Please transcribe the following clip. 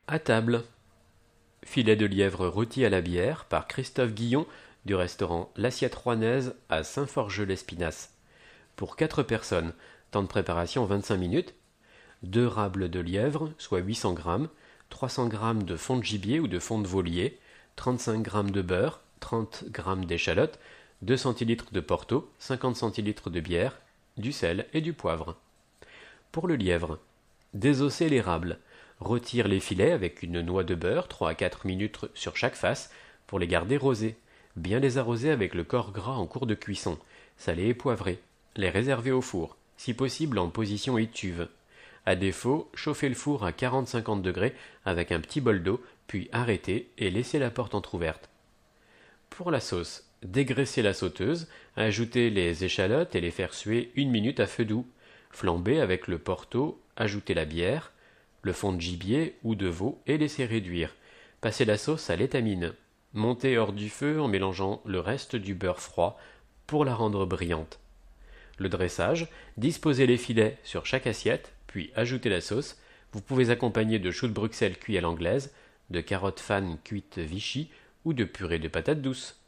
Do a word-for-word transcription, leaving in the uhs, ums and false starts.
À table. Filet de lièvre rôti à la bière par Christophe Guillon du restaurant L'Assiette Rouennaise à Saint-Forge-Lespinasse. Pour quatre personnes, temps de préparation vingt-cinq minutes. Deux rables de lièvre, soit huit cents grammes, trois cents grammes de fond de gibier ou de fond de volier, trente-cinq grammes de beurre, trente grammes d'échalotes, deux centilitres de porto, cinquante centilitres de bière, du sel et du poivre. Pour le lièvre, désosser l'érable. Retire les filets avec une noix de beurre, trois à quatre minutes sur chaque face, pour les garder rosés. Bien les arroser avec le corps gras en cours de cuisson, salé et poivré. Les réserver au four, si possible en position étuve. À défaut, chauffer le four à quarante à cinquante degrés avec un petit bol d'eau, puis arrêter et laisser la porte entr'ouverte. Pour la sauce, dégraisser la sauteuse, ajouter les échalotes et les faire suer une minute à feu doux. Flamber avec le porto, ajouter la bière, le fond de gibier ou de veau et laisser réduire. Passer la sauce à l'étamine. Monter hors du feu en mélangeant le reste du beurre froid pour la rendre brillante. Le dressage, disposer les filets sur chaque assiette, puis ajouter la sauce. Vous pouvez accompagner de choux de Bruxelles cuits à l'anglaise, de carottes fanes cuites Vichy ou de purée de patates douces.